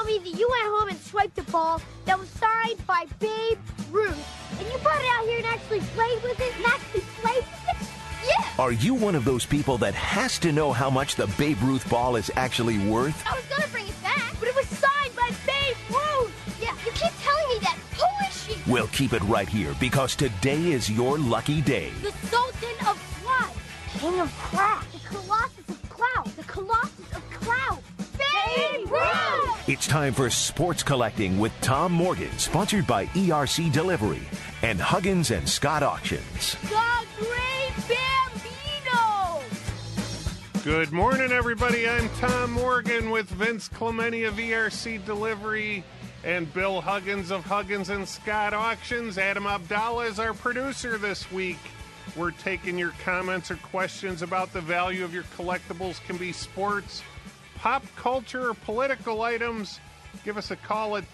me that you went home and swiped a ball that was signed by Babe Ruth, and you brought it out here and actually played with it? Yeah! Are you one of those people that has to know how much the Babe Ruth ball is actually worth? I was gonna bring it back, but it was signed by Babe Ruth! Yeah, you keep telling me that. Who is she? We'll keep it right here because today is your lucky day. The Sultan of Cloud. King of Cloud. The Colossus of Cloud. The Colossus of Cloud. Babe Ruth! It's time for Sports Collecting with Tom Morgan, sponsored by ERC Delivery and Huggins and Scott Auctions. The Great Bambino! Good morning, everybody. I'm Tom Morgan with Vince Clementi of ERC Delivery and Bill Huggins of Huggins and Scott Auctions. Adam Abdallah is our producer this week. We're taking your comments or questions about the value of your collectibles. Can be sports, pop culture, or political items. Give us a call at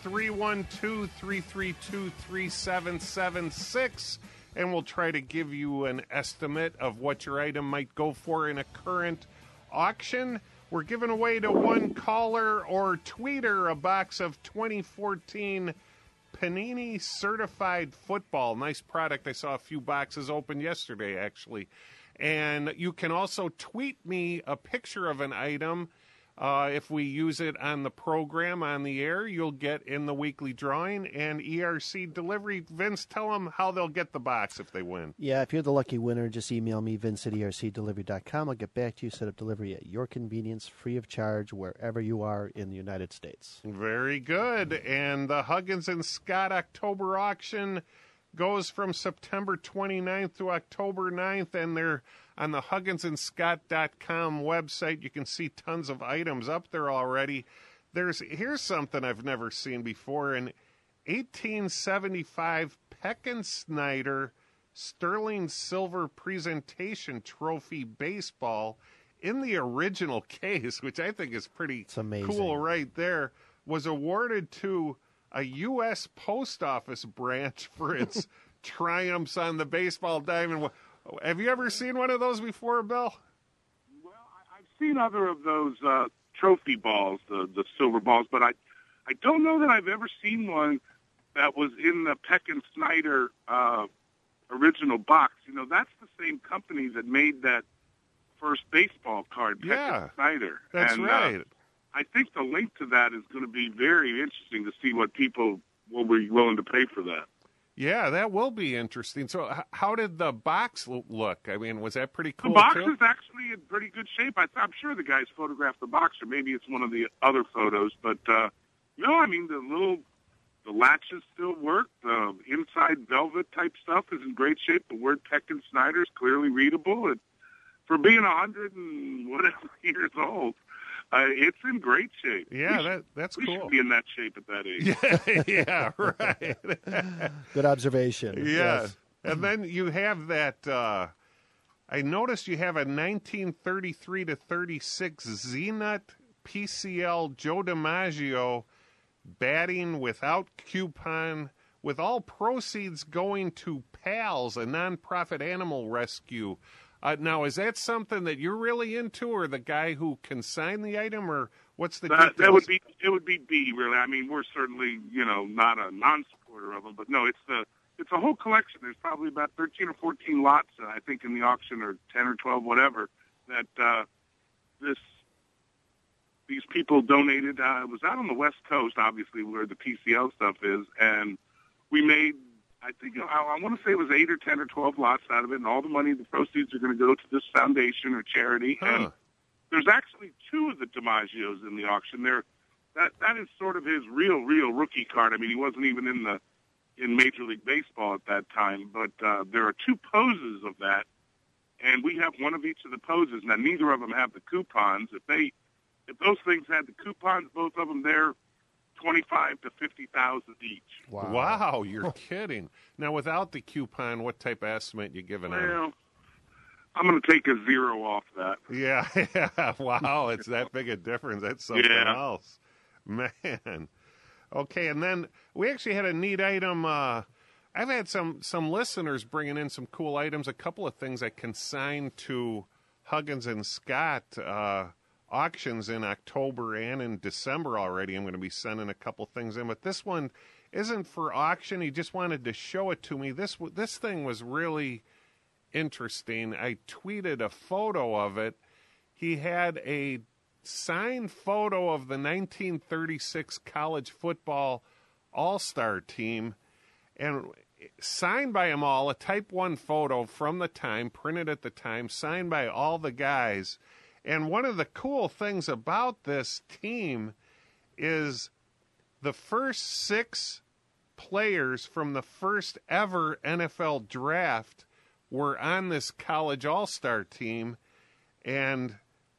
312-332-3776, and we'll try to give you an estimate of what your item might go for in a current auction. We're giving away to one caller or tweeter a box of 2014 Panini Certified Football. Nice product. I saw a few boxes open yesterday, actually. And you can also tweet me a picture of an item. If we use it on the program, on the air, you'll get in the weekly drawing. And ERC Delivery, Vince, tell them how they'll get the box if they win. Yeah, if you're the lucky winner, just email me, Vince at ERCDelivery.com. I'll get back to you, set up delivery at your convenience, free of charge, wherever you are in the United States. Very good. And the Huggins and Scott October auction goes from September 29th to October 9th, and they're on the HugginsandScott.com website. You can see tons of items up there already. Here's something I've never seen before. An 1875 Peck and Snyder Sterling Silver Presentation Trophy baseball in the original case, which I think is pretty cool right there, was awarded to a U.S. Post Office branch for its triumphs on the baseball diamond. Have you ever seen one of those before, Bill? Well, I've seen other of those trophy balls, the silver balls, but I don't know that I've ever seen one that was in the Peck and Snyder original box. You know, that's the same company that made that first baseball card, Peck and Snyder. That's right. I think the link to that is going to be very interesting to see what people will be willing to pay for that. Yeah, that will be interesting. So how did the box look? I mean, was that pretty cool, The box too? is actually in pretty good shape. I'm sure the guys photographed the box, or maybe it's one of the other photos. But, no, I mean, the latches still work. The inside velvet type stuff is in great shape. The word Peck and Snyder is clearly readable. And for being 100 and whatever years old, it's in great shape. Yeah, that's we cool. We should be in that shape at that age. Yeah, right. Good observation. Yeah. Yes. And then you have that, I noticed you have a 1933-36 Z-Nut PCL Joe DiMaggio batting without coupon, with all proceeds going to PALS, a nonprofit animal rescue. Now, is that something that you're really into, or the guy who can sign the item, or what's the details? It would be B, really. I mean, we're certainly, not a non-supporter of them, but no, it's a whole collection. There's probably about 13 or 14 lots, I think, in the auction, or 10 or 12, whatever, that these people donated. It was out on the West Coast, obviously, where the PCL stuff is, and we made, I think, I want to say it was 8 or 10 or 12 lots out of it, and all the money, the proceeds are going to go to this foundation or charity. Huh. And there's actually 2 of the DiMaggios in the auction. That is sort of his real rookie card. I mean, he wasn't even in Major League Baseball at that time, but there are 2 poses of that, and we have one of each of the poses. Now, neither of them have the coupons. If those things had the coupons, both of them, they're $25,000 to $50,000 each. Wow, you're kidding. Now, without the coupon, what type of estimate you giving out? Well, I'm going to take a 0 off that. Yeah. Wow, it's that big a difference. That's something else. Man. Okay, and then we actually had a neat item. I've had some listeners bringing in some cool items, a couple of things I consigned to Huggins and Scott auctions in October and in December already. I'm going to be sending a couple things in, but this one isn't for auction. He just wanted to show it to me. This thing was really interesting. I tweeted a photo of it. He had a signed photo of the 1936 college football all-star team, and signed by them all, a Type 1 photo from the time, printed at the time, signed by all the guys. And one of the cool things about this team is the first 6 players from the first ever NFL draft were on this college all-star team, and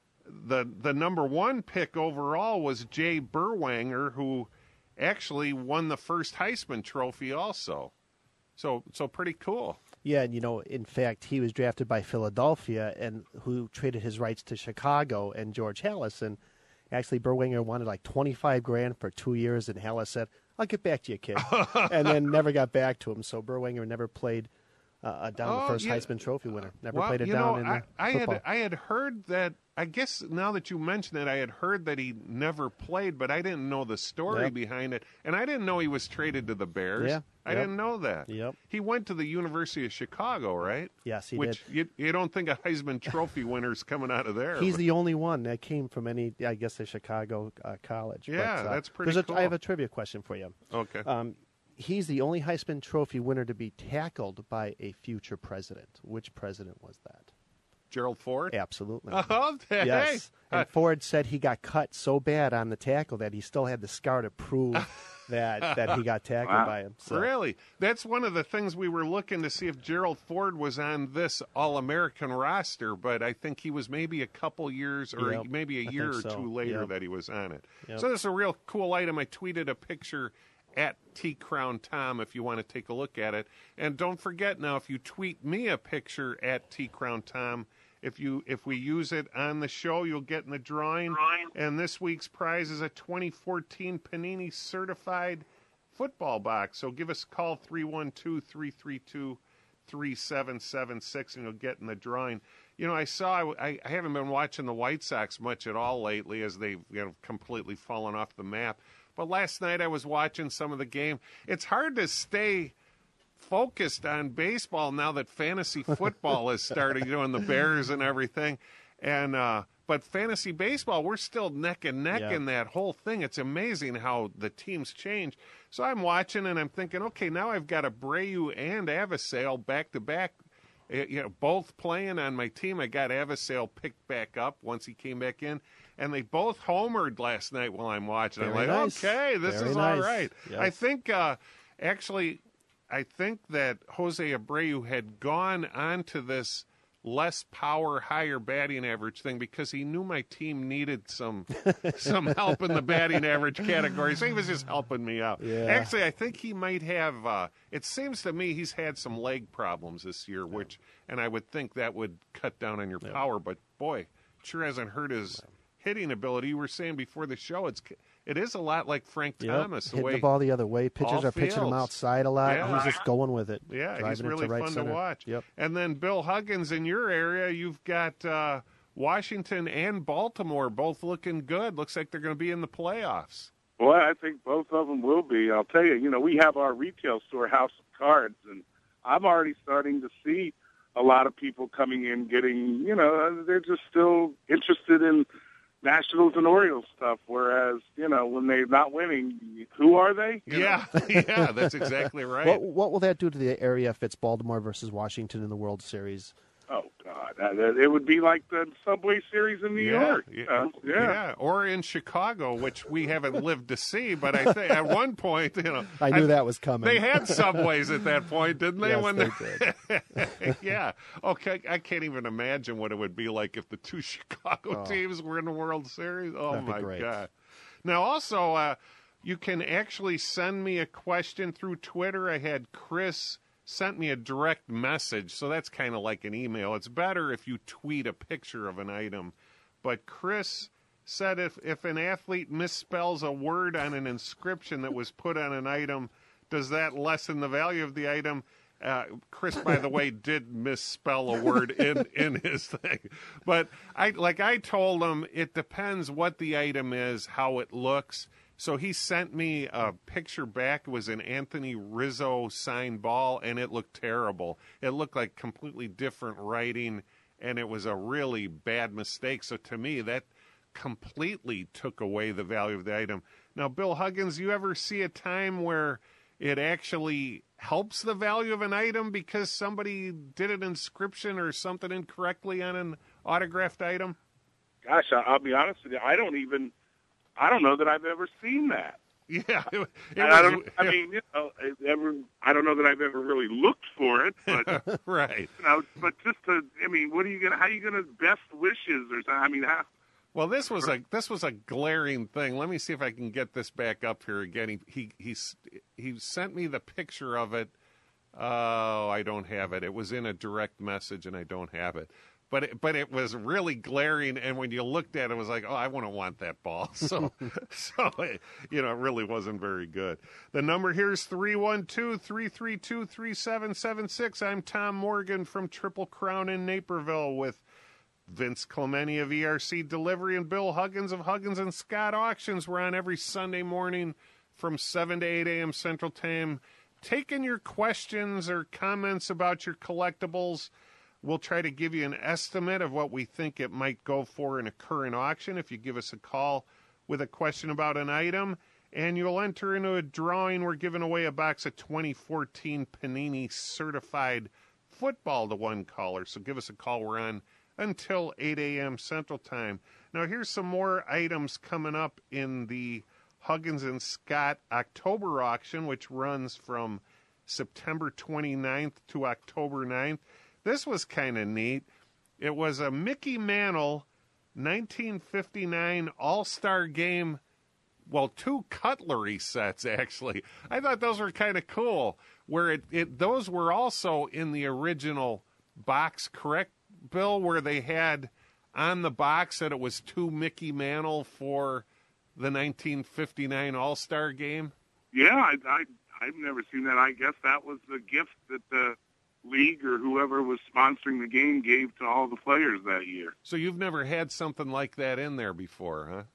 the number 1 pick overall was Jay Berwanger, who actually won the first Heisman Trophy also. So pretty cool. Yeah, and in fact, he was drafted by Philadelphia, and who traded his rights to Chicago and George Halas. And actually, Berwanger wanted like $25,000 for 2 years, and Halas said, "I'll get back to you, kid," and then never got back to him. So Berwanger never played down the first Heisman Trophy winner. Never played it down in football. I had heard that. I guess now that you mention it, I had heard that he never played, but I didn't know the story behind it, and I didn't know he was traded to the Bears. Yeah. I didn't know that. Yep. He went to the University of Chicago, right? Yes, he did. Which you don't think a Heisman Trophy winner's coming out of there. He's the only one that came from a Chicago college. Yeah, but, that's pretty cool. I have a trivia question for you. Okay. He's the only Heisman Trophy winner to be tackled by a future president. Which president was that? Gerald Ford? Absolutely. Oh, hey. Yes. And Ford said he got cut so bad on the tackle that he still had the scar to prove that he got tackled by him. So. Really? That's one of the things we were looking to see if Gerald Ford was on this All-American roster, but I think he was maybe a couple years or maybe a year or two later that he was on it. Yep. So this is a real cool item. I tweeted a picture at TCrownTom if you want to take a look at it. And don't forget now, if you tweet me a picture at TCrownTom, if we use it on the show, you'll get in the drawing. And this week's prize is a 2014 Panini Certified Football Box. So give us a call, 312-332-3776, and you'll get in the drawing. I haven't been watching the White Sox much at all lately as they've completely fallen off the map. But last night I was watching some of the game. It's hard to stay focused on baseball now that fantasy football is starting, and the Bears and everything. And but fantasy baseball, we're still neck and neck in that whole thing. It's amazing how the teams change. So I'm watching and I'm thinking, okay, now I've got Abreu and Avasale back to back. Both playing on my team. I got Avasale picked back up once he came back in, and they both homered last night while I'm watching. Very I'm like, nice. okay, this Very is nice. all right. Yes. I think, I think that Jose Abreu had gone onto this less power, higher batting average thing because he knew my team needed some help in the batting average category. So he was just helping me out. Yeah. Actually, I think he might have, it seems to me he's had some leg problems this year, and I would think that would cut down on your power. But, boy, it sure hasn't hurt his hitting ability. You were saying before the show, it is a lot like Frank Thomas. Hitting the ball the other way. Pitchers are pitching him outside a lot. Yeah. He's just going with it. Yeah, he's really fun to watch. Yep. And then Bill Huggins, in your area, you've got Washington and Baltimore both looking good. Looks like they're going to be in the playoffs. Well, I think both of them will be. I'll tell you, we have our retail store, House of Cards, and I'm already starting to see a lot of people coming in getting, they're just still interested in Nationals and Orioles stuff, whereas, when they're not winning, who are they? Yeah, that's exactly right. What will that do to the area if it's Baltimore versus Washington in the World Series? Oh, God. It would be like the Subway Series in New York. Yeah. Or in Chicago, which we haven't lived to see, but I think at one point, I knew that was coming. They had Subways at that point, didn't they? Yes, they did. Yeah. Okay, I can't even imagine what it would be like if the two Chicago teams were in the World Series. Oh, my God. Now, also, you can actually send me a question through Twitter. I had Chris sent me a direct message, so that's kind of like an email. It's better if you tweet a picture of an item. But Chris said if an athlete misspells a word on an inscription that was put on an item, does that lessen the value of the item? Chris, by the way, did misspell a word in his thing. But I told him it depends what the item is, how it looks. So he sent me a picture back. It was an Anthony Rizzo signed ball, and it looked terrible. It looked like completely different writing, and it was a really bad mistake. So to me, that completely took away the value of the item. Now, Bill Huggins, you ever see a time where it actually helps the value of an item because somebody did an inscription or something incorrectly on an autographed item? Gosh, I'll be honest with you. I don't know that I've ever seen that. Yeah. I don't know that I've ever really looked for it, but right. But just how are you gonna best wishes or something? I mean, how? Well, this was a glaring thing. Let me see if I can get this back up here again. He sent me the picture of it. Oh, I don't have it. It was in a direct message, and I don't have it. But it was really glaring, and when you looked at it, it was like, oh, I wouldn't want that ball. So it really wasn't very good. The number here is 312-332-3776. I'm Tom Morgan from Triple Crown in Naperville with Vince Clementi of ERC Delivery and Bill Huggins of Huggins and Scott Auctions. We're on every Sunday morning from 7 to 8 a.m. Central Time, taking your questions or comments about your collectibles. We'll try to give you an estimate of what we think it might go for in a current auction if you give us a call with a question about an item. And you'll enter into a drawing. We're giving away a box of 2014 Panini Certified Football to one caller. So give us a call. We're on until 8 a.m. Central Time. Now, here's some more items coming up in the Huggins and Scott October auction, which runs from September 29th to October 9th. This was kind of neat. It was a Mickey Mantle 1959 All-Star Game, well, 2 cutlery sets, actually. I thought those were kind of cool, where those were also in the original box, correct, Bill, where they had on the box that it was 2 Mickey Mantle for the 1959 All-Star Game? Yeah, I've never seen that. I guess that was the gift that the league or whoever was sponsoring the game gave to all the players that year. So you've never had something like that in there before, huh?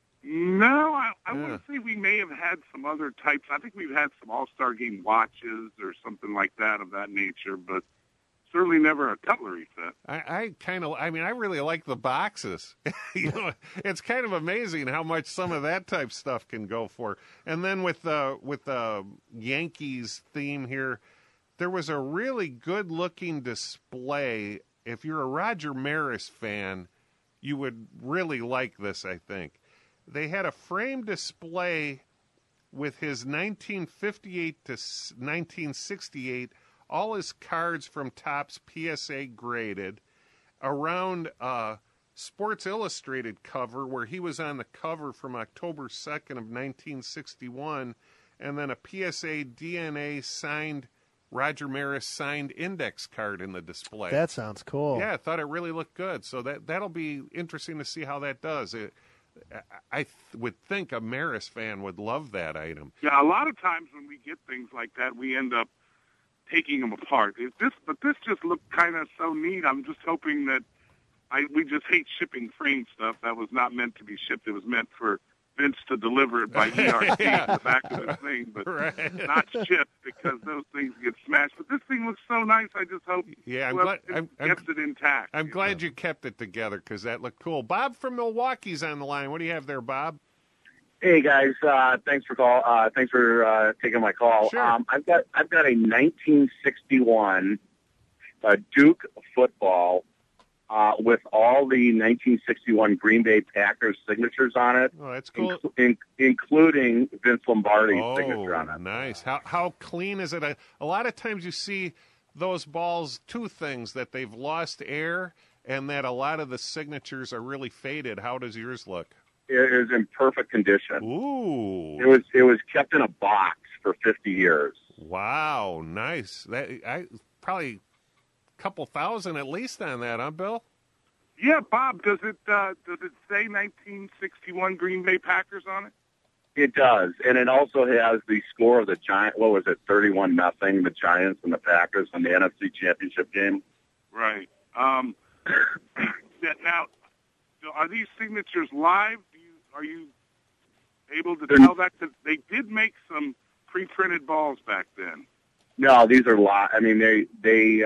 No, I would say we may have had some other types. I think we've had some All-Star Game watches or something like that of that nature, but certainly never a cutlery set. I really like the boxes. It's kind of amazing how much some of that type stuff can go for. And then with the Yankees theme here, there was a really good-looking display. If you're a Roger Maris fan, you would really like this, I think. They had a frame display with his 1958 to 1968, all his cards from Topps PSA graded, around a Sports Illustrated cover where he was on the cover from October 2nd of 1961, and then a PSA DNA signed, Roger Maris signed index card in the display. That sounds cool. Yeah, I thought it really looked good. So that'll be interesting to see how that does. I would think a Maris fan would love that item. Yeah, a lot of times when we get things like that, we end up taking them apart. But this just looked kind of so neat. I'm just hoping that we just hate shipping frame stuff. That was not meant to be shipped. It was meant for Vince to deliver it by ERC in the back of the thing, but not shipped because those things get smashed. But this thing looks so nice. I just hope kept it intact. I'm glad you kept it together because that looked cool. Bob from Milwaukee's on the line. What do you have there, Bob? Hey guys, thanks for taking my call. Sure. I've got a 1961 Duke football with all the 1961 Green Bay Packers signatures on it. Oh, that's cool. Including Vince Lombardi's signature on it. Nice. How clean is it? A lot of times you see those balls, 2 things, that they've lost air and that a lot of the signatures are really faded. How does yours look? It is in perfect condition. Ooh. It was kept in a box for 50 years. Wow, nice. I probably a couple thousand at least on that, huh, Bill? Yeah, Bob. Does it say 1961 Green Bay Packers on it? It does, and it also has the score of the Giants. What was it, 31-0, the Giants and the Packers in the NFC Championship game? Right. Now, are these signatures live? Are you able to tell that? 'Cause they did make some pre-printed balls back then. No, these are live. I mean, they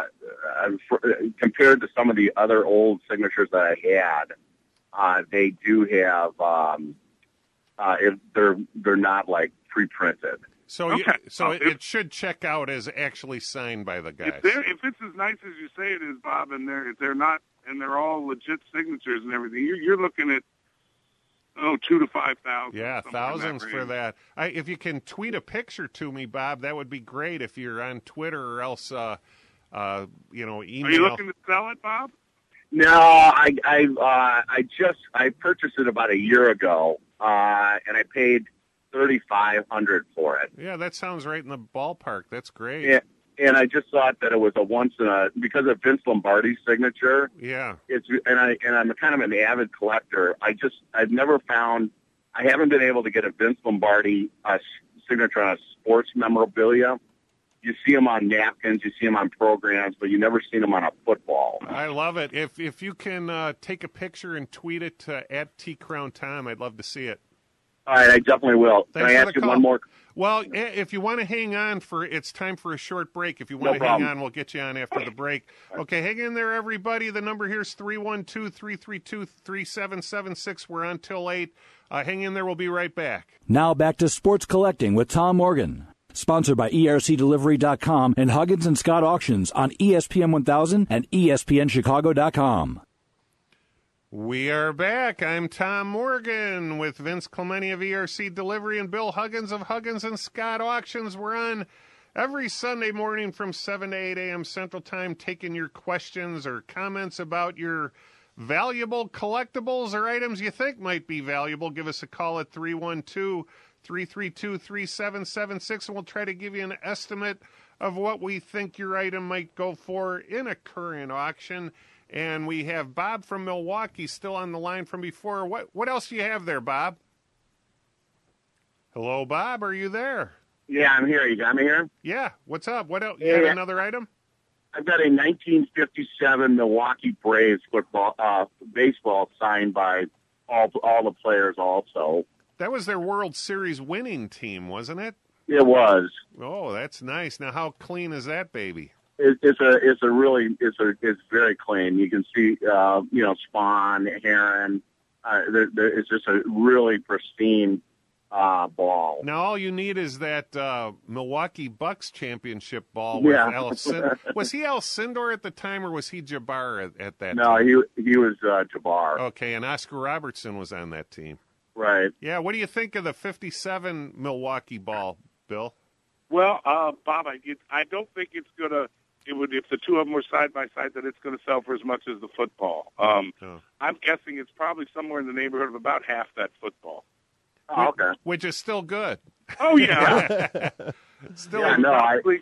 compared to some of the other old signatures that I had, they do have. If they're not like pre-printed. So Okay. it should check out as actually signed by the guys. If it's as nice as you say it is, Bob, and they're not, and they're all legit signatures and everything, you're looking at $2,000 to $5,000. Yeah, somewhere in thousands that for range. that. If you can tweet a picture to me, Bob, that would be great. If you're on Twitter or else, email. Are you looking to sell it, Bob? No, I purchased it about a year ago, and I paid $3,500 for it. Yeah, that sounds right in the ballpark. That's great. Yeah, and I just thought that it was because of Vince Lombardi's signature. Yeah. I'm kind of an avid collector. I haven't been able to get a Vince Lombardi signature on a sports memorabilia. You see them on napkins, you see them on programs, but you never see them on a football. I love it. If you can take a picture and tweet it to @TCrownTom, I'd love to see it. All right, I definitely will. Thanks Can I for ask the you call. one more? Well, if you want to hang on it's time for a short break. If you want to hang on, we'll get you on after the break. Okay, hang in there, everybody. The number here is 312-332-3776. We're on till 8. Hang in there. We'll be right back. Now back to Sports Collecting with Tom Morgan. Sponsored by ERCDelivery.com and Huggins and Scott Auctions on ESPN 1000 and ESPNChicago.com. We are back. I'm Tom Morgan with Vince Clemente of ERC Delivery and Bill Huggins of Huggins and Scott Auctions. We're on every Sunday morning from 7 to 8 a.m. Central Time, taking your questions or comments about your valuable collectibles or items you think might be valuable. Give us a call at 312-332-3776, and we'll try to give you an estimate of what we think your item might go for in a current auction. And we have Bob from Milwaukee still on the line from before. What else do you have there, Bob? Hello, Bob. Are you there? Yeah, I'm here. You got me here? Yeah. What's up? What else? You have another item? I've got a 1957 Milwaukee Braves baseball signed by all the players also. That was their World Series winning team, wasn't it? It was. Oh, that's nice. Now, how clean is that baby? It's very clean. You can see, Spawn, Heron. It's just a really pristine ball. Now, all you need is that Milwaukee Bucks championship ball with Alcindor. Was he Alcindor at the time, or was he Jabbar at that No, time? he was Jabbar. Okay, and Oscar Robertson was on that team. Right. Yeah, what do you think of the 57 Milwaukee ball, Bill? Well, Bob, I don't think it's gonna. It would, if the two of them were side by side, that it's going to sell for as much as the football. I'm guessing it's probably somewhere in the neighborhood of about half that football. Oh, okay. Which is still good. Oh yeah. Still, Yeah, no, probably,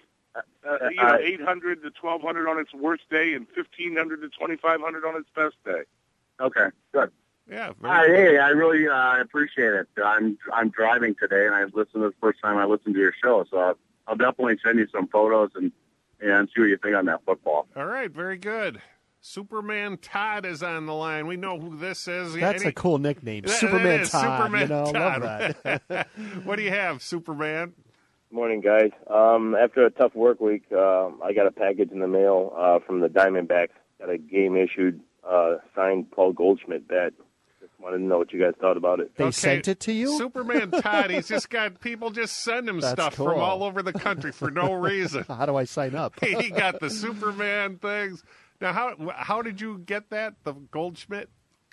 800 to 1,200 on its worst day, and 1,500 to 2,500 on its best day. Okay, good. Yeah. Hey, I really appreciate it. I'm driving today, and I listened the first time I listened to your show, so I'll definitely send you some photos and see what you think on that football. All right, very good. Superman Todd is on the line. We know who this is. That's a cool nickname, That Superman is Todd. Superman Love Todd. that. What do you have, Superman? Morning, guys. After a tough work week, I got a package in the mail from the Diamondbacks. Got a game-issued signed Paul Goldschmidt bat. Just wanted to know what you guys thought about it. They sent it to you? Superman Todd, he's just got people just send him That's stuff cool. from all over the country for no reason. How do I sign up? He got the Superman things. Now, how did you get that, the Goldschmidt?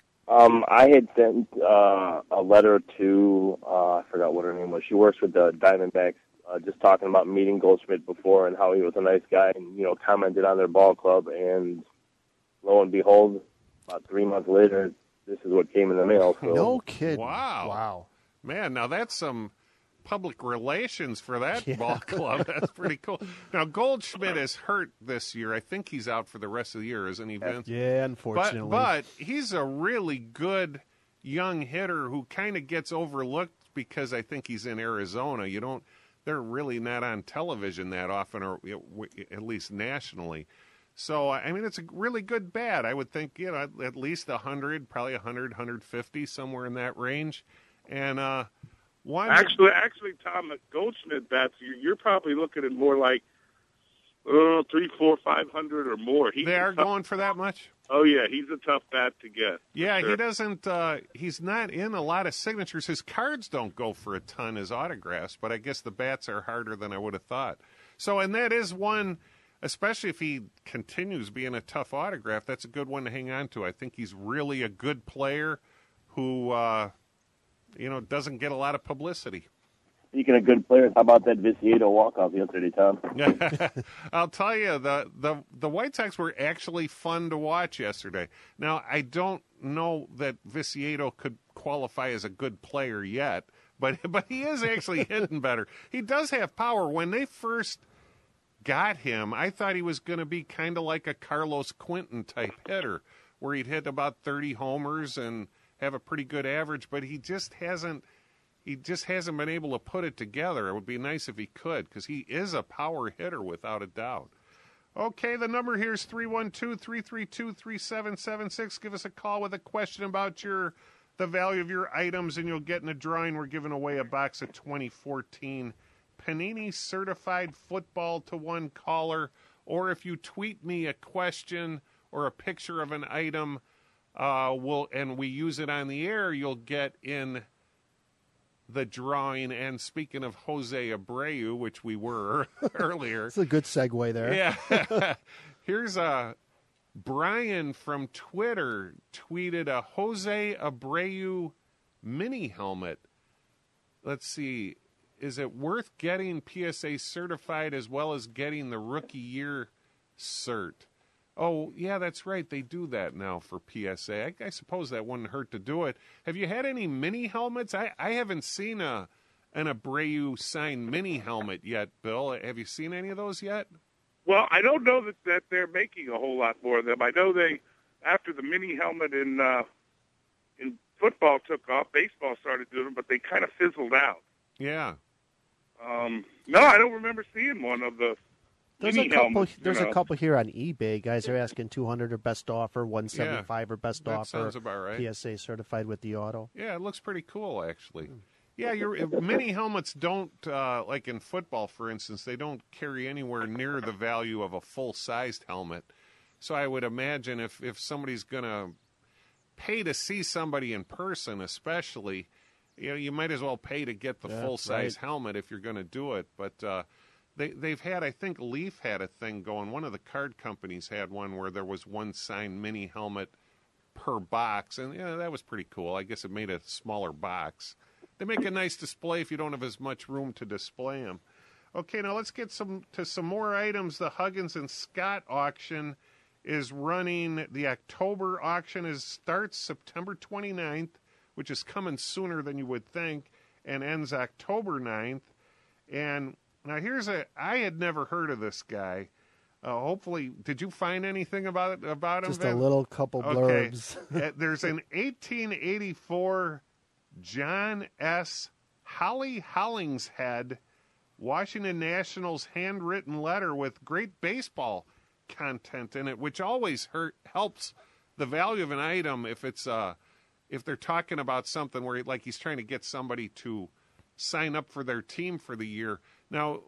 I had sent a letter to, I forgot what her name was. She works with the Diamondbacks, just talking about meeting Goldschmidt before and how he was a nice guy and, commented on their ball club. And lo and behold, about 3 months later, this is what came in the mail. So. No kidding. Wow. Man, now that's some public relations for that ball club. That's pretty cool. Now, Goldschmidt is hurt this year. I think he's out for the rest of the year, isn't he, Vince? Yeah, unfortunately. But he's a really good young hitter who kind of gets overlooked because I think he's in Arizona. They're really not on television that often, or at least nationally. So, I mean, it's a really good bat. I would think, at least 100, probably 100, 150, somewhere in that range. And Actually, Tom, at Goldschmidt bats, you're probably looking at more like 300, 400, 500 or more. They are going for that much? Oh, yeah, he's a tough bat to get. Yeah, sure. He doesn't, he's not in a lot of signatures. His cards don't go for a ton as autographs, but I guess the bats are harder than I would have thought. So, and that is one, especially if he continues being a tough autograph, that's a good one to hang on to. I think he's really a good player who, doesn't get a lot of publicity. Speaking of good players, how about that Viciato walk-off yesterday, Tom? I'll tell you, the White Sox were actually fun to watch yesterday. Now, I don't know that Viciato could qualify as a good player yet, but he is actually hitting better. He does have power. When they first got him, I thought he was going to be kind of like a Carlos Quentin type hitter, where he'd hit about 30 homers and have a pretty good average, but he just hasn't been able to put it together. It would be nice if he could, because he is a power hitter without a doubt. Okay, the number here is 312-332-3776. Give us a call with a question about the value of your items, and you'll get in a drawing. We're giving away a box of 2014 Panini Certified Football to one caller. Or if you tweet me a question or a picture of an item, and we use it on the air, you'll get in the drawing. And speaking of Jose Abreu, which we were earlier. It's a good segue there. Yeah. Here's Brian from Twitter tweeted a Jose Abreu mini helmet. Let's see. Is it worth getting PSA certified as well as getting the rookie year cert? Oh, yeah, that's right. They do that now for PSA. I suppose that wouldn't hurt to do it. Have you had any mini helmets? I haven't seen an Abreu signed mini helmet yet, Bill. Have you seen any of those yet? Well, I don't know that they're making a whole lot more of them. I know after the mini helmet in football took off, baseball started doing them, but they kind of fizzled out. Yeah. No, I don't remember seeing one of the mini helmets. There's a couple here on eBay. Guys are asking 200 or best offer, 175 or best that offer. Sounds about right. PSA certified with the auto. Yeah, it looks pretty cool, actually. Yeah, mini helmets don't, like in football, for instance, they don't carry anywhere near the value of a full-sized helmet. So I would imagine if somebody's going to pay to see somebody in person, especially, you might as well pay to get the full-size helmet if you're going to do it. But they've had, I think Leaf had a thing going. One of the card companies had one where there was one signed mini helmet per box, and that was pretty cool. I guess it made a smaller box. They make a nice display if you don't have as much room to display them. Okay, now let's get some more items. The Huggins and Scott auction is running. The October auction starts September 29th, which is coming sooner than you would think, and ends October 9th. And now I had never heard of this guy. Hopefully, did you find anything about him? Just a little couple blurbs. Okay. There's an 1884 John S. Hollingshead Washington Nationals handwritten letter with great baseball content in it, which always helps the value of an item if it's if they're talking about something where he's trying to get somebody to sign up for their team for the year. Now,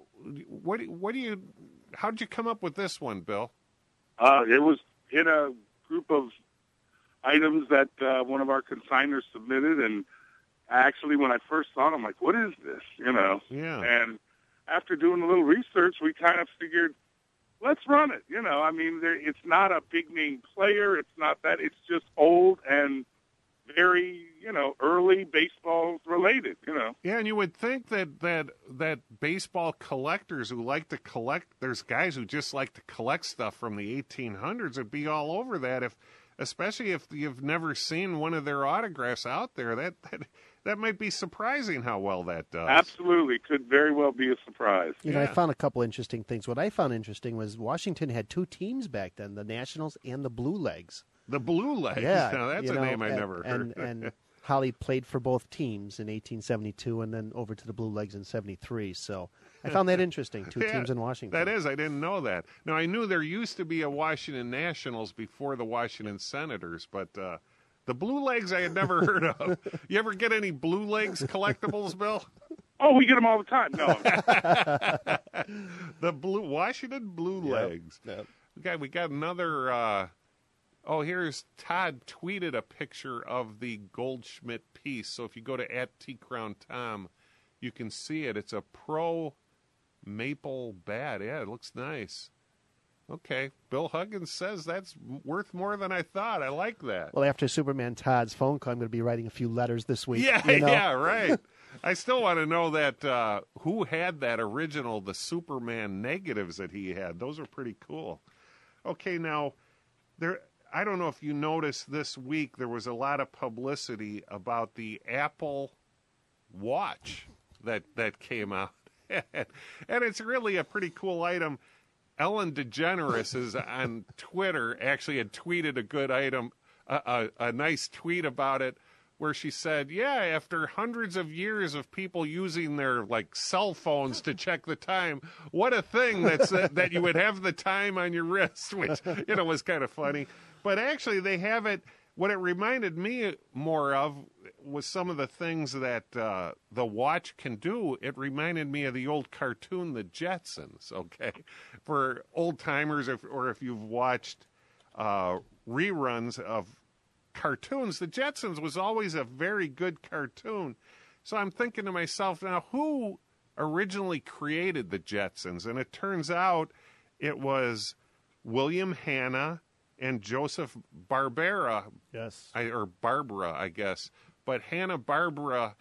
how did you come up with this one, Bill? It was in a group of items that one of our consigners submitted, and actually, when I first saw it, I'm like, what is this? Yeah. And after doing a little research, we kind of figured, let's run it. I mean, it's not a big-name player. It's not that. It's just old and very, early baseball related, Yeah, and you would think that baseball collectors who like to collect, there's guys who just like to collect stuff from the 1800s would be all over that, especially if you've never seen one of their autographs out there. That might be surprising how well that does. Absolutely. Could very well be a surprise. I found a couple interesting things. What I found interesting was Washington had two teams back then, the Nationals and the Blue Legs. The Blue Legs? Yeah. Now, that's a name I never heard. And Holly played for both teams in 1872 and then over to the Blue Legs in 73. So I found that interesting. Two teams in Washington. That is, I didn't know that. Now, I knew there used to be a Washington Nationals before the Washington Senators, but the Blue Legs I had never heard of. You ever get any Blue Legs collectibles, Bill? Oh, we get them all the time. No. The Washington Blue Legs. Yep. We got another. Here's Todd tweeted a picture of the Goldschmidt piece. So if you go to @TCrownTom, you can see it. It's a pro maple bat. Yeah, it looks nice. Okay, Bill Huggins says that's worth more than I thought. I like that. Well, after Superman Todd's phone call, I'm going to be writing a few letters this week. Yeah, you know? yeah, right. I still want to know that who had that original, the Superman negatives that he had. Those are pretty cool. Okay, now, I don't know if you noticed this week, there was a lot of publicity about the Apple Watch that came out. And it's really a pretty cool item. Ellen DeGeneres is on Twitter, actually had tweeted a good item, a nice tweet about it, where she said, yeah, after hundreds of years of people using their cell phones to check the time, what a thing that you would have the time on your wrist, which was kind of funny. But actually, they have it. What it reminded me more of was some of the things that the watch can do. It reminded me of the old cartoon, The Jetsons. Okay, for old timers, or if you've watched reruns of cartoons, The Jetsons was always a very good cartoon. So I'm thinking to myself now, who originally created The Jetsons? And it turns out it was William Hanna and Joseph Barbera. Yes. Or Barbara, I guess. But Hanna-Barbera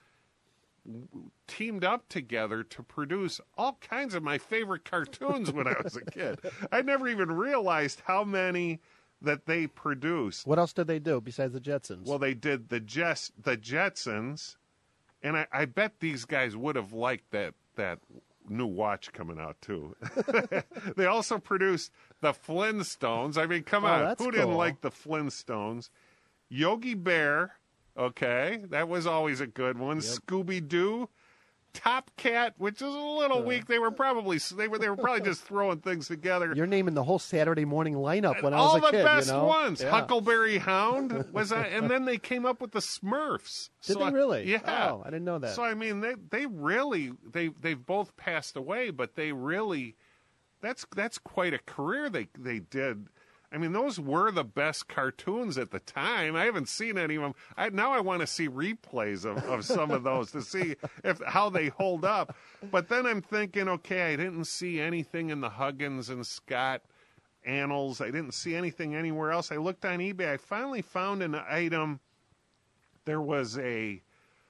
teamed up together to produce all kinds of my favorite cartoons when I was a kid. I never even realized how many that they produced. What else did they do besides the Jetsons? Well, they did the Jetsons, and I bet these guys would have liked that new watch coming out, too. They also produced the Flintstones. I mean, come on. Who didn't like the Flintstones? Yogi Bear, okay, that was always a good one. Yep. Scooby-Doo. Top Cat, which is a little weak. They were probably just throwing things together. You're naming the whole Saturday morning lineup when I was a kid. All the best ones. Yeah. Huckleberry Hound was that, and then they came up with the Smurfs. Did they really? Yeah. Oh, I didn't know that. So I mean, they've both passed away, but they really, that's quite a career they did. I mean, those were the best cartoons at the time. I haven't seen any of them. Now I want to see replays of some of those to see how they hold up. But then I'm thinking, okay, I didn't see anything in the Huggins and Scott annals. I didn't see anything anywhere else. I looked on eBay. I finally found an item. There was a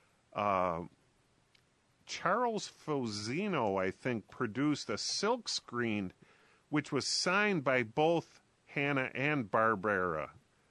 Charles Fozino, I think, produced a silk screen, which was signed by both Hanna and Barbara,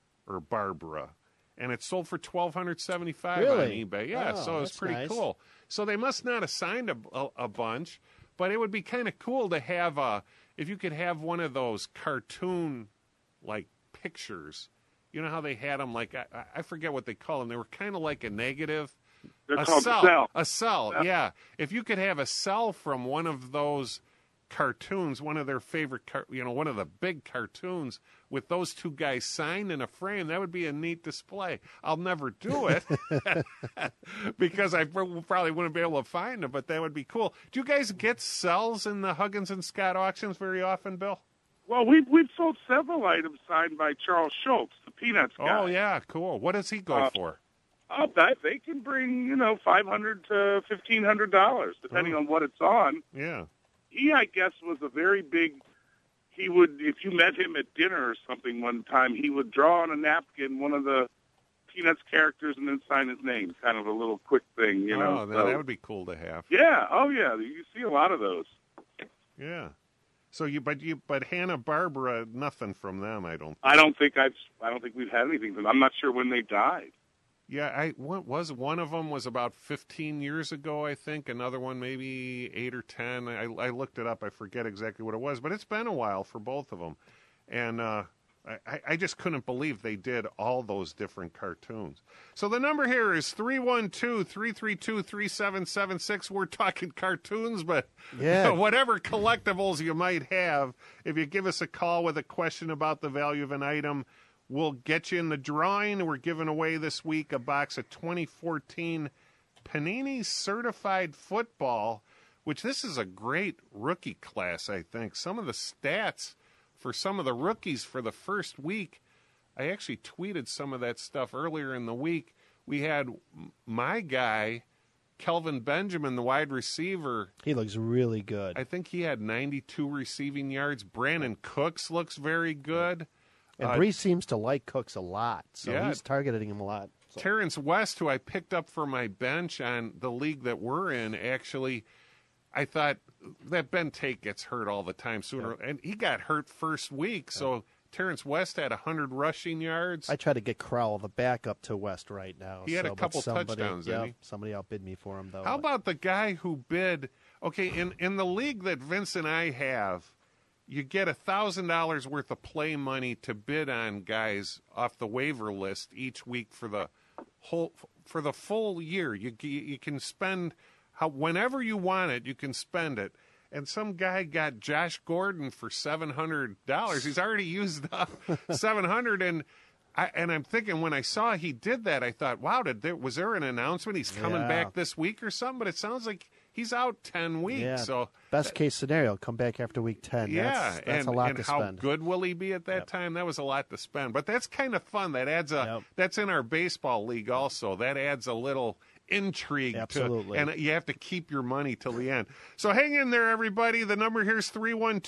and it sold for $1,275 on eBay. Yeah, so it was pretty cool. So they must not have signed a bunch, but it would be kind of cool to have if you could have one of those cartoon pictures. You know how they had them I forget what they call them. They were kind of like a negative. They're called cell. A cell, yeah. If you could have a cell from one of those cartoons, one of their favorite, one of the big cartoons with those two guys signed in a frame, that would be a neat display. I'll never do it because I probably wouldn't be able to find them, but that would be cool. Do you guys get cells in the Huggins and Scott auctions very often, Bill? Well, we've sold several items signed by Charles Schultz, the Peanuts guy. Oh, yeah, cool. What does he go for? They can bring, $500 to $1,500, depending on what it's on. Yeah. He, I guess, was a very big, if you met him at dinner or something one time, he would draw on a napkin one of the Peanuts characters and then sign his name. Kind of a little quick thing, Oh, that would be cool to have. Yeah. Oh, yeah. You see a lot of those. Yeah. So but Hanna-Barbera, nothing from them, I don't think. I don't think we've had anything from them. I'm not sure when they died. Yeah, one of them was about 15 years ago, I think. Another one maybe 8 or 10. I looked it up. I forget exactly what it was, but it's been a while for both of them. And I I just couldn't believe they did all those different cartoons. So the number here is 312-332-3776. We're talking cartoons, but whatever collectibles you might have, if you give us a call with a question about the value of an item, we'll get you in the drawing. We're giving away this week a box of 2014 Panini Certified Football, which this is a great rookie class, I think. Some of the stats for some of the rookies for the first week, I actually tweeted some of that stuff earlier in the week. We had my guy, Kelvin Benjamin, the wide receiver. He looks really good. I think he had 92 receiving yards. Brandon Cooks looks very good. And Brees seems to like Cooks a lot, so he's targeting him a lot. So. Terrence West, who I picked up for my bench on the league that we're in, actually, I thought that Ben Tate gets hurt all the time sooner, and he got hurt first week, so Terrence West had 100 rushing yards. I try to get Crowell, the backup, to West right now. He had a couple touchdowns, didn't he? Somebody outbid me for him, though. How about the guy who bid? Okay, in the league that Vince and I have, you get $1,000 worth of play money to bid on guys off the waiver list each week for the full year. You can spend whenever you want it. You can spend it. And some guy got Josh Gordon for $700. He's already used up $700, and I'm thinking when I saw he did that, I thought, wow, was there an announcement he's coming back this week or something? But it sounds like he's out 10 weeks. Yeah. So best case scenario, come back after week 10. Yeah, that's a lot to spend. And how good will he be at that time? That was a lot to spend. But that's kind of fun. That adds that's in our baseball league also. That adds a little intrigue. Absolutely. And you have to keep your money till the end. So hang in there, everybody. The number here is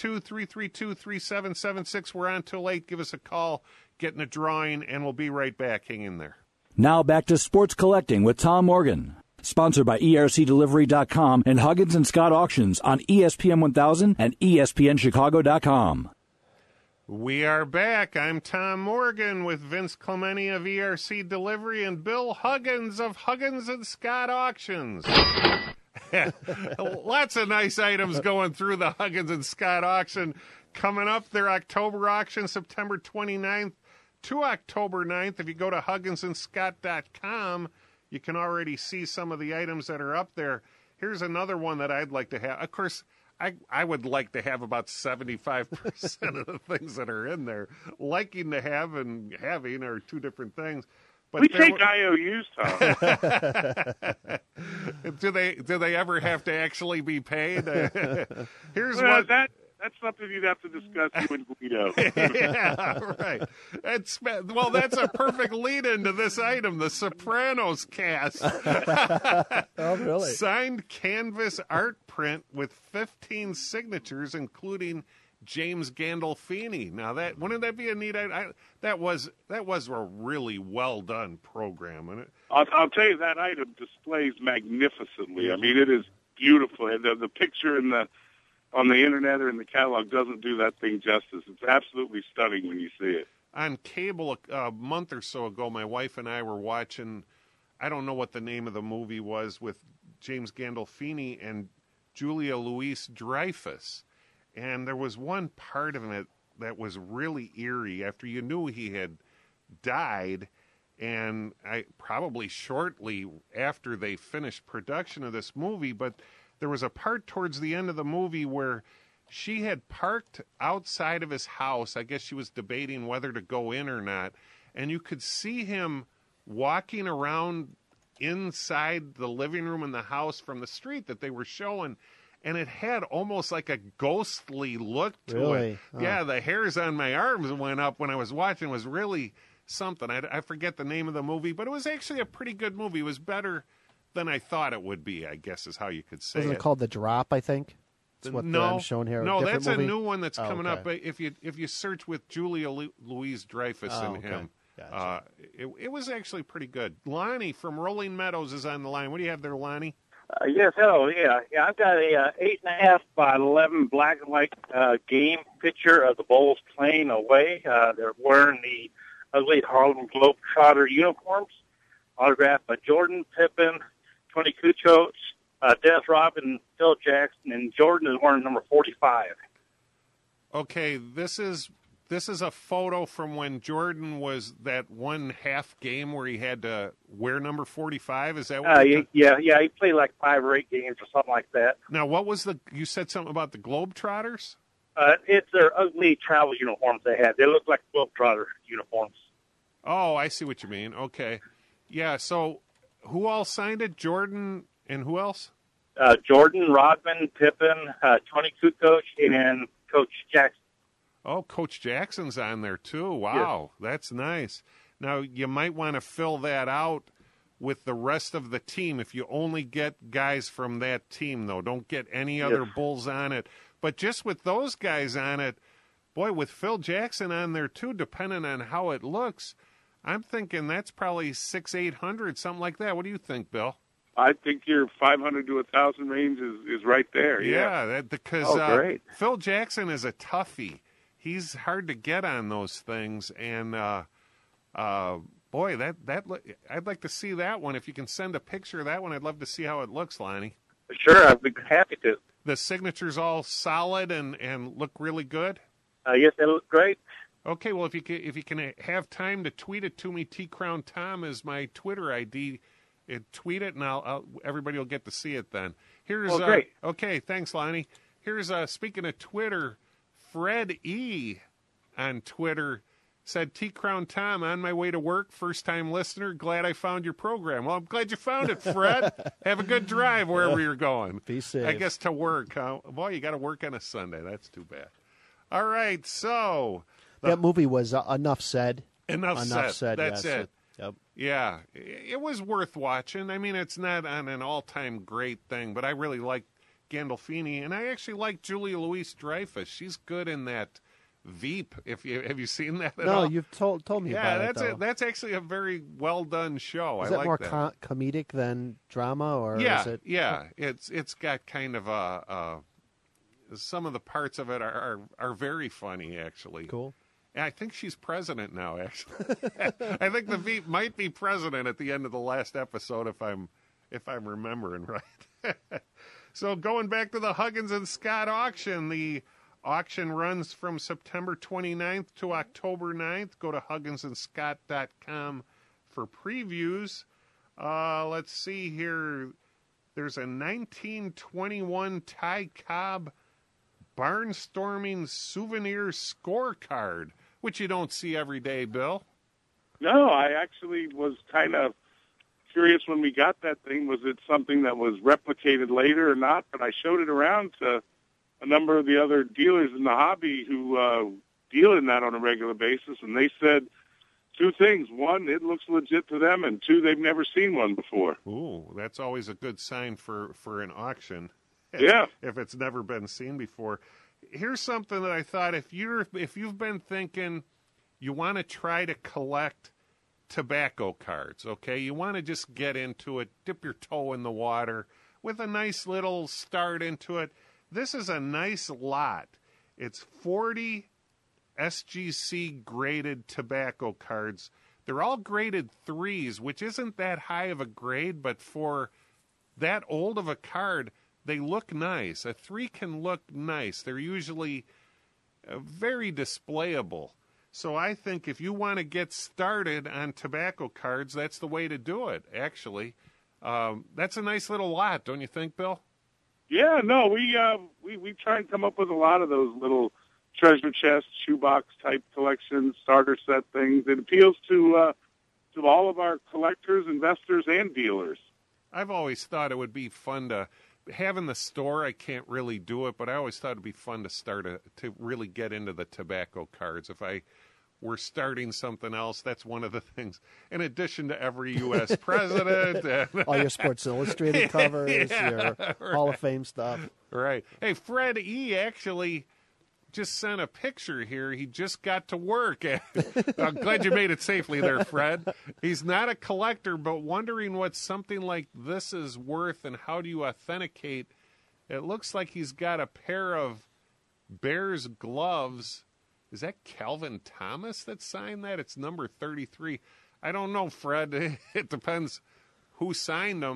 312-332-3776. We're on till 8. Give us a call, get in a drawing, and we'll be right back. Hang in there. Now back to Sports Collecting with Tom Morgan. Sponsored by ERCDelivery.com and Huggins and Scott Auctions on ESPN 1000 and ESPNChicago.com. We are back. I'm Tom Morgan with Vince Clementi of ERC Delivery and Bill Huggins of Huggins and Scott Auctions. Lots of nice items going through the Huggins and Scott auction. Coming up, their October auction, September 29th to October 9th. If you go to HugginsandScott.com, you can already see some of the items that are up there. Here's another one that I'd like to have. Of course, I would like to have about 75% of the things that are in there. Liking to have and having are two different things. But we take IOUs, Tom. Do they ever have to actually be paid? Here's well, what. That's something you'd have to discuss you and Guido. Yeah, right. That's a perfect lead-in to this item, the Sopranos cast. Oh, really? Signed canvas art print with 15 signatures, including James Gandolfini. Now, wouldn't that be a neat item? That was a really well-done program. And I'll tell you, that item displays magnificently. I mean, it is beautiful. And the picture on the internet or in the catalog doesn't do that thing justice. It's absolutely stunning when you see it. On cable a month or so ago, my wife and I were watching, I don't know what the name of the movie was, with James Gandolfini and Julia Louis-Dreyfus. And there was one part of it that was really eerie after you knew he had died. And probably shortly after they finished production of this movie, but there was a part towards the end of the movie where she had parked outside of his house. I guess she was debating whether to go in or not. And you could see him walking around inside the living room in the house from the street that they were showing. And it had almost like a ghostly look to it. Oh. Yeah, the hairs on my arms went up when I was watching. It was really something. I forget the name of the movie, but it was actually a pretty good movie. It was better than I thought it would be, I guess is how you could say Wasn't it called The Drop, I think? That's what I'm showing here. No, that's movie? a new one that's coming up. But if you search with Julia Louis-Dreyfus and him, gotcha. It was actually pretty good. Lonnie from Rolling Meadows is on the line. What do you have there, Lonnie? Yes, hello. Yeah, I've got a 8.5 by 11 black and white game picture of the Bulls playing away. They're wearing the ugly Harlem Globetrotter uniforms, autographed by Jordan, Pippen, Tony Kukoc, Dennis Rodman, Phil Jackson, and Jordan is wearing number 45. Okay, this is this is a photo from when Jordan was that one half game where he had to wear number 45. Is that what? Yeah. He played like 5 or 8 games or something like that. Now, what was you said something about the Globetrotters? It's their ugly travel uniforms they had. They look like Globetrotter uniforms. Oh, I see what you mean. Okay. Yeah, so who all signed it? Jordan and who else? Jordan, Rodman, Pippen, Tony Kukoc, and Coach Jackson. Oh, Coach Jackson's on there, too. Wow, yes. That's nice. Now, you might want to fill that out with the rest of the team if you only get guys from that team, though. Don't get any other Bulls on it. But just with those guys on it, boy, with Phil Jackson on there, too, depending on how it looks, I'm thinking that's probably 600-800, something like that. What do you think, Bill? I think your 500 to 1,000 range is right there. Yeah, because great. Phil Jackson is a toughie. He's hard to get on those things, and boy, that I'd like to see that one. If you can send a picture of that one, I'd love to see how it looks, Lonnie. Sure, I'd be happy to. The signature's all solid and look really good? Yes, they look great. Okay, well, if you can have time to tweet it to me, T-Crown Tom is my Twitter ID. Tweet it, and I'll everybody will get to see it then. Here's great. Okay, thanks, Lonnie. Here's speaking of Twitter, Fred E. on Twitter said, T-Crown Tom, on my way to work, first-time listener, glad I found your program. Well, I'm glad you found it, Fred. Have a good drive wherever you're going. Be safe. I guess to work, huh? Boy, you got to work on a Sunday. That's too bad. All right, so... That movie was Enough Said. Enough said. That's yes. it. Yep. Yeah, it was worth watching. I mean, it's not on an all-time great thing, but I really like Gandolfini, and I actually like Julia Louis-Dreyfus. She's good in that Veep. Have you seen that at all? No, you've told me about it. Yeah, that's actually a very well done show. Is I it like more that. comedic than drama, or yeah, is it? Yeah, it's got kind of some of the parts of it are very funny, actually. Cool. I think she's president now, actually. I think the Veep might be president at the end of the last episode, if I'm remembering right. So going back to the Huggins and Scott auction, the auction runs from September 29th to October 9th. Go to hugginsandscott.com for previews. Let's see here. There's a 1921 Ty Cobb barnstorming souvenir scorecard, which you don't see every day, Bill. No, I actually was kind of curious when we got that thing. Was it something that was replicated later or not? But I showed it around to a number of the other dealers in the hobby who deal in that on a regular basis, and they said two things. One, it looks legit to them, and two, they've never seen one before. Ooh, that's always a good sign for an auction. Yeah. If it's never been seen before. Here's something that I thought, if you've been thinking you want to try to collect tobacco cards, okay? You want to just get into it, dip your toe in the water with a nice little start into it. This is a nice lot. It's 40 SGC graded tobacco cards. They're all graded 3s, which isn't that high of a grade, but for that old of a card, they look nice. A 3 can look nice. They're usually very displayable. So I think if you want to get started on tobacco cards, that's the way to do it, actually. That's a nice little lot, don't you think, Bill? Yeah, no, we try and come up with a lot of those little treasure chest, shoebox type collections, starter set things. It appeals to all of our collectors, investors, and dealers. I've always thought it would be fun to have in the store. I can't really do it, but I always thought it'd be fun to start to really get into the tobacco cards. If I were starting something else, that's one of the things. In addition to every U.S. president, and all your Sports Illustrated covers, your Hall of Fame stuff. Right. Hey, Fred E. actually just sent a picture here. He just got to work. I'm glad you made it safely there, Fred. He's not a collector, but wondering what something like this is worth and how do you authenticate. It looks like he's got a pair of Bears gloves. Is that Calvin Thomas that signed that? It's number 33. I don't know, Fred. It depends who signed them.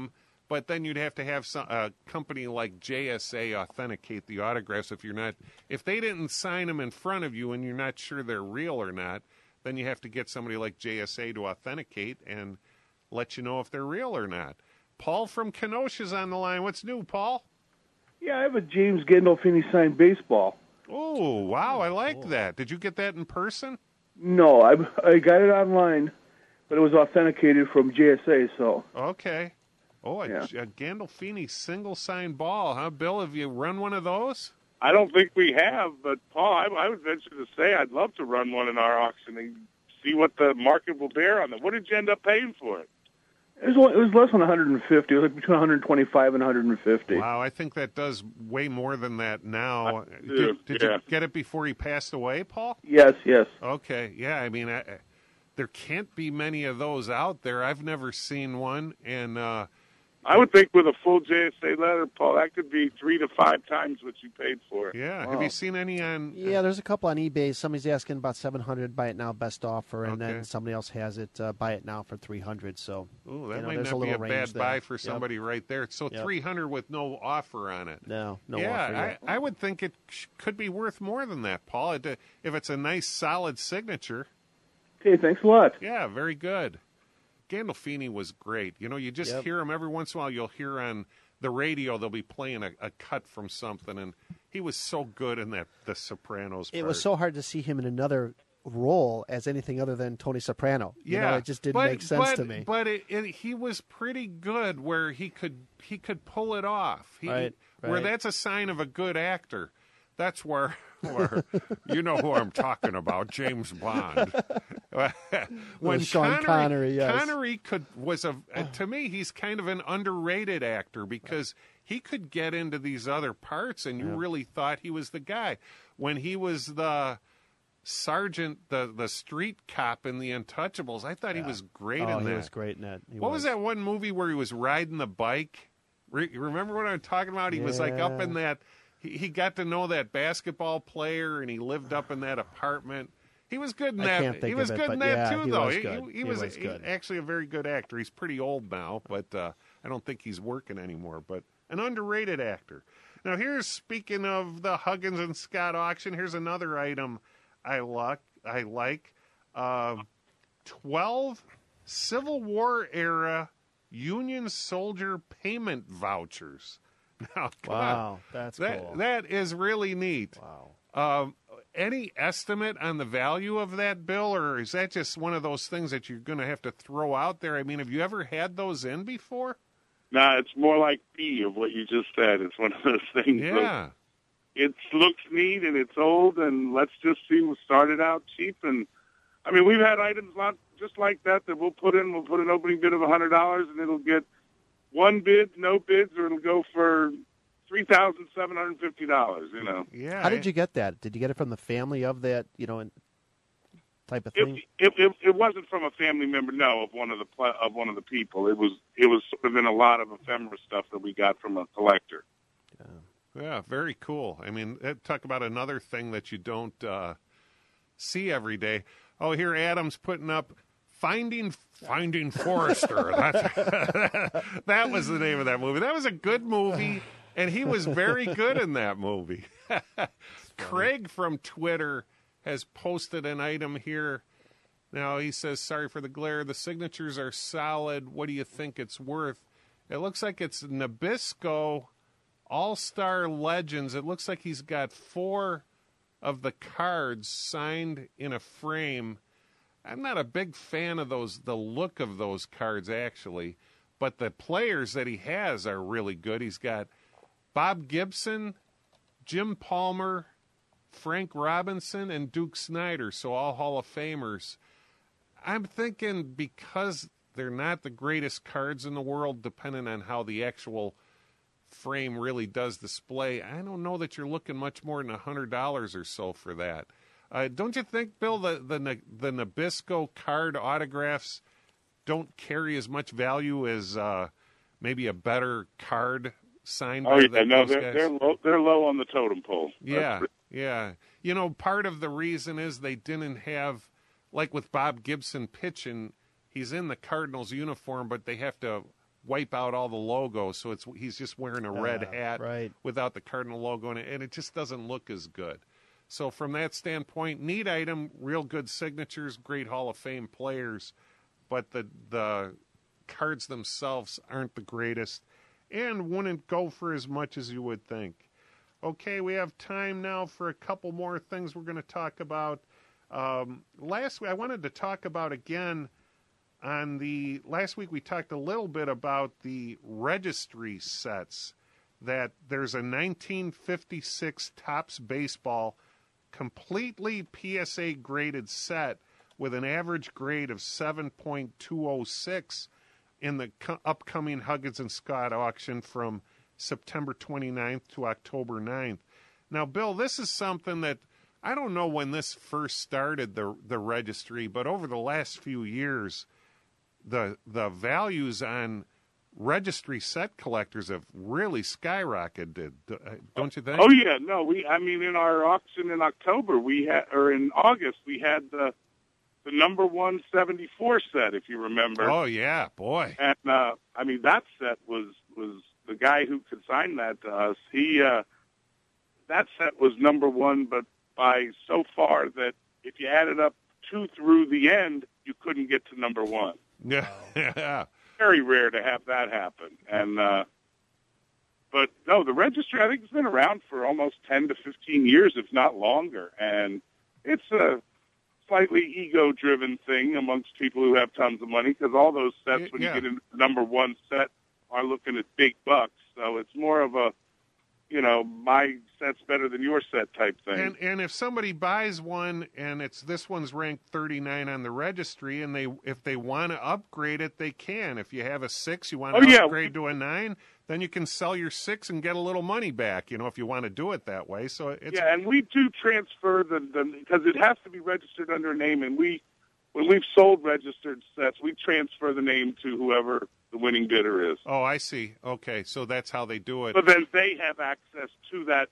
but then you'd have to have a company like JSA authenticate the autographs if they didn't sign them in front of you and you're not sure they're real or not, then you have to get somebody like JSA to authenticate and let you know if they're real or not. Paul from Kenosha's on the line. What's new, Paul? Yeah, I have a James Gandolfini signed baseball. Oh, wow, I like that. Did you get that in person? No, I got it online, but it was authenticated from JSA, so. Okay. Oh, a Gandolfini single-signed ball, huh? Bill, have you run one of those? I don't think we have, but, Paul, I would venture to say I'd love to run one in our auction and see what the market will bear on them. What did you end up paying for it? It was less than 150. It was like between 125 and 150. Wow, I think that does way more than that now. Did you get it before he passed away, Paul? Yes. Okay, yeah, I mean, there can't be many of those out there. I've never seen one, and I would think with a full JSA letter, Paul, that could be 3 to 5 times what you paid for it. Yeah, wow. Have you seen any on... Yeah, there's a couple on eBay. Somebody's asking about $700, buy it now, best offer, and then somebody else has it, buy it now for $300. So, that might not be a bad buy for somebody right there. So $300 with no offer on it. No offer. Yeah, I would think it could be worth more than that, Paul, if it's a nice, solid signature. Okay, thanks a lot. Yeah, very good. Gandolfini was great. You know, you just hear him every once in a while. You'll hear on the radio they'll be playing a cut from something, and he was so good in The Sopranos part. It was so hard to see him in another role as anything other than Tony Soprano. You know, it just didn't make sense to me. But he was pretty good where he could pull it off. Where that's a sign of a good actor. That's where you know who I'm talking about, James Bond. When Sean Connery, yes. Connery to me, he's kind of an underrated actor because he could get into these other parts, and you really thought he was the guy. When he was the sergeant, the street cop in The Untouchables, I thought he was great in that. He was great in that. What was that one movie where he was riding the bike? Remember what I'm talking about? He was like up in that... He got to know that basketball player, and he lived up in that apartment. He was good in that. He was good in that too, though. He was actually a very good actor. He's pretty old now, but I don't think he's working anymore. But an underrated actor. Now, speaking of the Huggins and Scott auction, here's another item I like. 12 Civil War era Union soldier payment vouchers. Now, wow, that's cool. That is really neat. Wow. Any estimate on the value of that, Bill, or is that just one of those things that you're going to have to throw out there? I mean, have you ever had those in before? No, it's more like B of what you just said. It's one of those things. Yeah. It looks neat, and it's old, and let's just see. We'll start it out cheap. And, I mean, we've had items just like that we'll put in. We'll put an opening bid of $100, and it'll get one bid, no bids, or it'll go for $3,750. You know. Yeah. How did you get that? Did you get it from the family of that? Type of thing. It wasn't from a family member. No, of one of the people. It was sort of in a lot of ephemera stuff that we got from a collector. Yeah, very cool. I mean, talk about another thing that you don't see every day. Oh, here Adam's putting up. Finding Forrester. That was the name of that movie. That was a good movie, and he was very good in that movie. Craig from Twitter has posted an item here. Now, he says, sorry for the glare. The signatures are solid. What do you think it's worth? It looks like it's Nabisco All-Star Legends. It looks like he's got 4 of the cards signed in a frame. I'm not a big fan of the look of those cards, actually, but the players that he has are really good. He's got Bob Gibson, Jim Palmer, Frank Robinson, and Duke Snider, so all Hall of Famers. I'm thinking because they're not the greatest cards in the world, depending on how the actual frame really does display, I don't know that you're looking much more than $100 or so for that. Don't you think, Bill, the Nabisco card autographs don't carry as much value as maybe a better card signed by those guys? They're low on the totem pole. Yeah. You know, part of the reason is they didn't have, like with Bob Gibson pitching, he's in the Cardinals uniform, but they have to wipe out all the logos, so he's just wearing a red hat without the Cardinal logo in it, and it just doesn't look as good. So from that standpoint, neat item, real good signatures, great Hall of Fame players, but the cards themselves aren't the greatest and wouldn't go for as much as you would think. Okay, we have time now for a couple more things we're going to talk about. Last week, I wanted to talk about again last week we talked a little bit about the registry sets, that there's a 1956 Topps baseball completely PSA graded set with an average grade of 7.206 in the upcoming Huggins and Scott auction from September 29th to October 9th. Now, Bill, this is something that I don't know when this first started, the registry, but over the last few years, the values on registry set collectors have really skyrocketed, don't you think? Oh yeah, no, in our auction in October in August we had the number 174 set, if you remember. Oh yeah, boy. And that set was the guy who consigned that to us. That set was number one, but by so far that if you added up 2 through the end, you couldn't get to number one. Yeah. Very rare to have that happen. And but no, the registry, I think, has been around for almost 10 to 15 years, if not longer. And it's a slightly ego-driven thing amongst people who have tons of money, because all those sets, when you get into the number one set, are looking at big bucks. So it's more of a, my set's better than your set type thing. And if somebody buys one and this one's ranked 39 on the registry, and if they want to upgrade it, they can. If you have a 6, you want to upgrade to a 9, then you can sell your 6 and get a little money back, if you want to do it that way. So it's and we do transfer them because it has to be registered under a name, and when we've sold registered sets, we transfer the name to whoever the winning bidder is. Oh, I see. Okay, so that's how they do it. But then they have access to that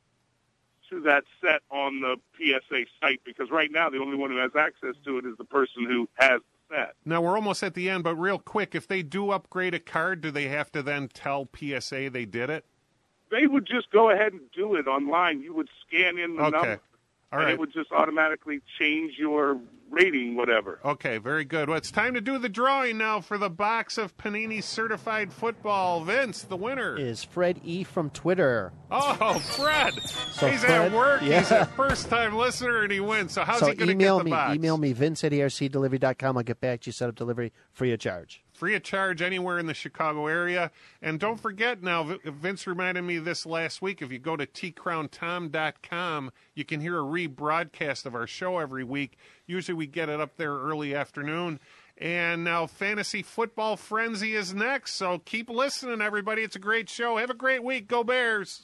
set on the PSA site, because right now the only one who has access to it is the person who has the set. Now, we're almost at the end, but real quick, if they do upgrade a card, do they have to then tell PSA they did it? They would just go ahead and do it online. You would scan in the number. All right. And it would just automatically change your rating, whatever. Okay, very good. Well, it's time to do the drawing now for the box of Panini Certified Football. Vince, the winner is Fred E. from Twitter. Oh, Fred! So he's Fred, at work. Yeah. He's a first-time listener, and he wins. So how's he going to get the box? Email me, Vince@ercdelivery.com. I'll get back to you, set up delivery free of charge. Free of charge anywhere in the Chicago area. And don't forget now, Vince reminded me this last week, if you go to tcrowntom.com, you can hear a rebroadcast of our show every week. Usually we get it up there early afternoon. And now Fantasy Football Frenzy is next, so keep listening, everybody. It's a great show. Have a great week. Go Bears.